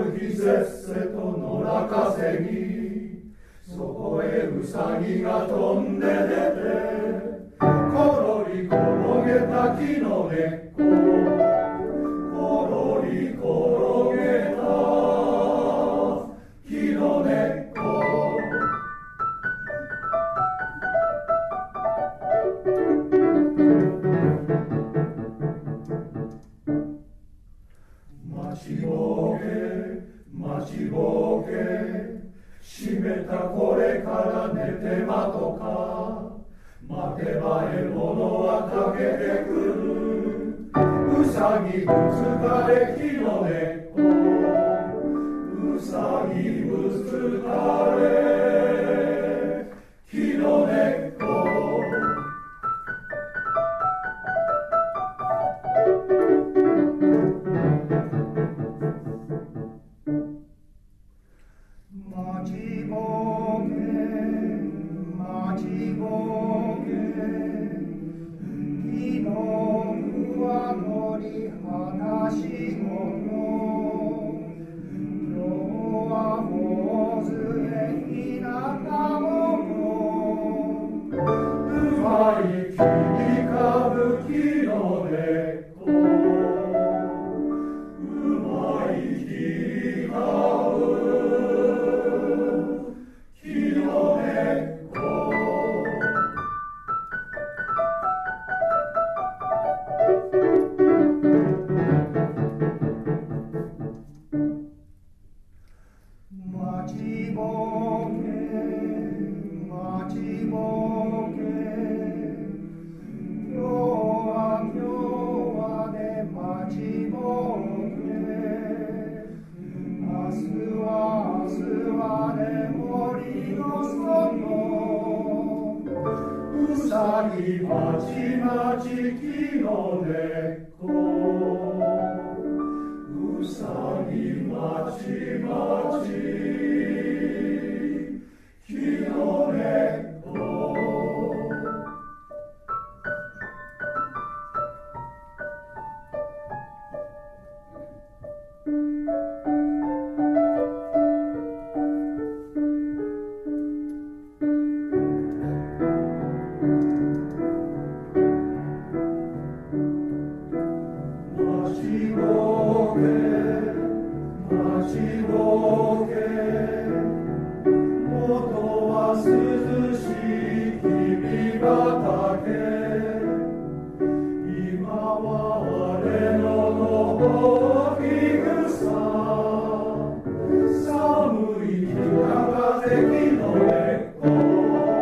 る日せっせと野良稼ぎ、そこへウサギが飛んで出て、コロリ転げた木の根っこ、コロリ転げた木の根っこ。待ちぼうけ待ちぼうけ、閉めたこれから寝てまとか、待てば獲物はかけてくる。うさぎぶつかれ木の根っこ、うさぎぶつかれ木の根っこ。待ちぼうけ待ちぼうけ、木の上のり話しごと、今日はもうずれひなたぼこ、うまい切りかぶ木の根っこ、うまい切りかぶ木の根っこ。待ちぼうけ待ちぼうけ、今日はね待ちぼうけ、明日はね森の外、うさぎまちまち木の根っこ、うさぎまちまち木の根っこ。待ちぼうけ待ちぼうけ、元は涼しい君ヶ岳、今は我の野木草、寒い北風木の根っこ。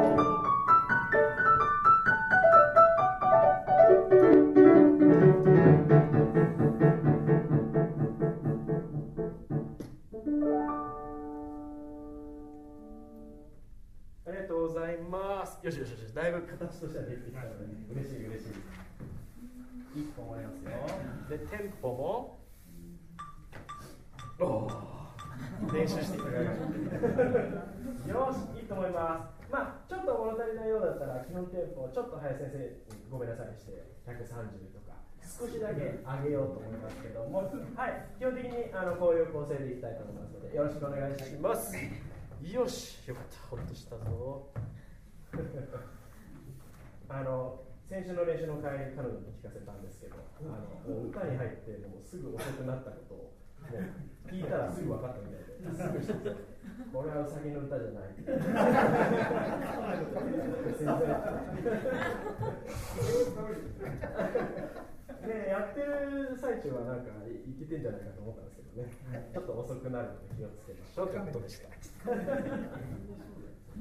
ありがとうございます。よしよしよし、だいぶ形としてはできてきたので、嬉しい嬉しい。いいと思いますよ。で、テンポも練習していただきましょう。よし、いいと思います。まあちょっと物足りないようだったら基本テンポをちょっと林先生にごめんなさいして130とか少しだけ上げようと思いますけども、はい、基本的にこういう構成でいきたいと思いますのでよろしくお願いします。よし、よかった、ほっとしたぞ。先週の練習の帰り彼女に聞かせたんですけど、もう歌に入ってもうすぐ遅くなったことをもう聞いたらすぐ分かったみたいで、すぐしてこれはウサギの歌じゃない。ね、やってる最中はなんかいけてんじゃないかと思ったんですけどね、ちょっと遅くなるので気をつけましょうということでした。